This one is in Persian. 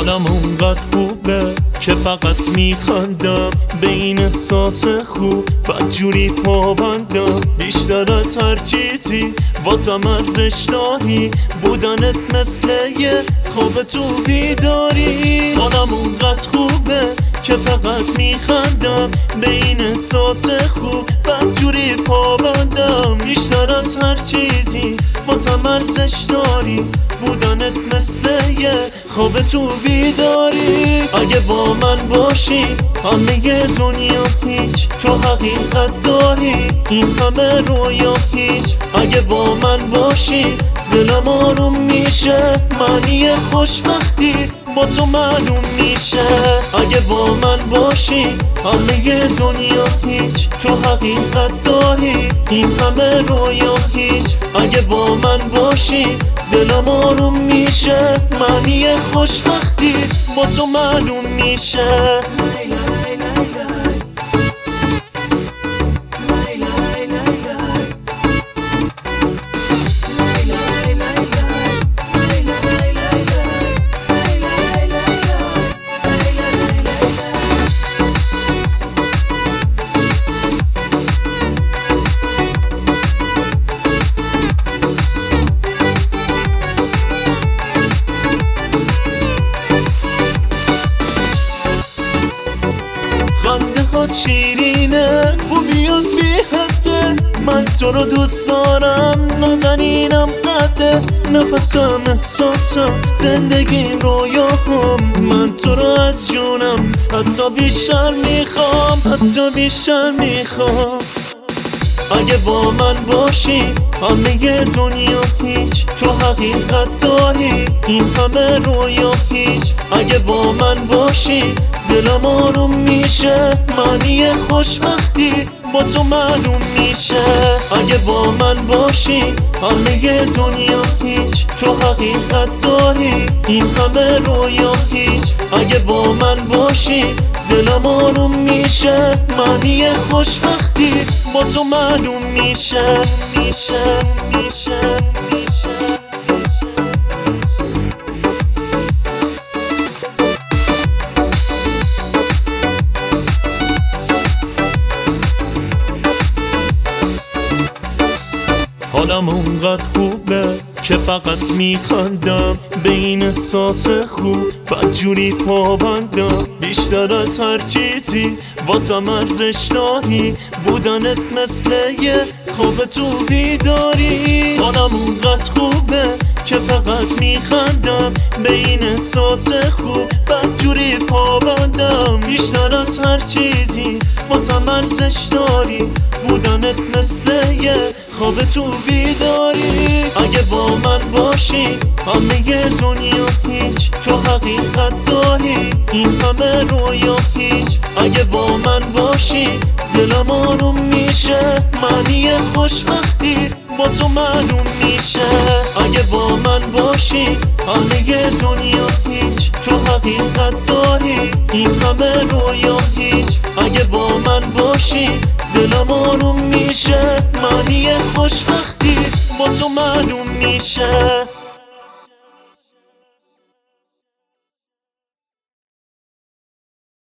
حالم اونقدر خوبه که فقط میخندم به این احساس خوب بدجوری پابندم بیشتر از هر چیزی واسم ارزش داری بودنت مثل یه خواب تو بیداری حالم اونقدر خوبه که فقط میخندم به این احساس خوب بدجوری پابندم بیشتر از هر چیزی واسم ارزش داری بودنت مثل یه خواب تو بیداری اگه با من باشی همه دنیا هیچ تو حقیقت داری این همه رویا هیچ اگه با من باشی دلم آروم میشه معنی خوشبختی با تو معلوم میشه اگه با من باشی همه دنیا هیچ تو حقیقت داری این همه رویا هیچ اگه با من باشی دلم آروم میشه معنی خوشبختی با تو معلوم میشه خنده ها شیرینه خوبیات بی حده من تو رو دوست دارم نازنینم قده نفسم احساسم زندگیم رویاهم من تو رو از جونم حتی بیشتر میخوام حتی بیشتر میخوام اگه با من باشی همه دنیا هیچ تو حقیقت داری این همه رویا هیچ اگه با من باشی دلم آروم میشه معنی خوشبختی با تو معلوم میشه اگه با من باشی همه دنیا هیچ تو حقیقت داری این همه رویا هیچ اگه با من باشی دلم آروم میشه معنی خوشبختی با تو معلوم میشه حالم اونقدر خوبه که فقط میخندم به این احساس خوب بدجوری پابندم بیشتر از هر چیزی واسم ارزش داری بودنت مثل یه خواب تو بیداری حالم اونقدر خوبه که فقط میخندم به این احساس خوب بدجوری پابندم بیشتر از هر چیزی واسم ارزش داری بودنت مثل یه خواب تو بیداری اگه با من باشی همه دنیا هیچ تو حقیقت داری این همه رویا هیچ اگه با من باشی دلم آروم میشه معنی خوشبختی با تو معلوم میشه اگه با من باشی همه دنیا هیچ تو حقیقت داری این همه رویا هیچ اگه با من باشی دلم آروم میشه معنی خوشبختی با تو معلوم میشه